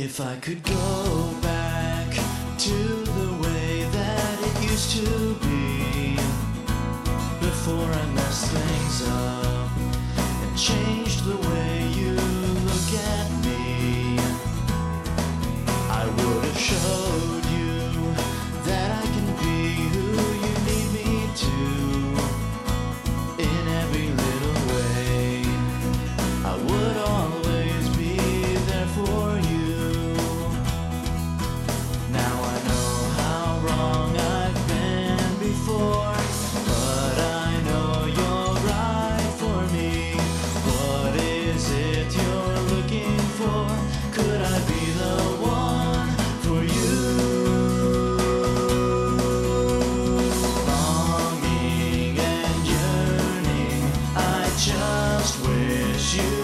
If I could go back to the way that it used to be, before I messed things up and changed the way you look at me, I would have showed you that I can be who you need me to in every little way. I would always be there for you. Now I know how wrong I've been before, but I know you're right for me. What is it you're looking for? Could I be the one for you? Longing and yearning, I just wish you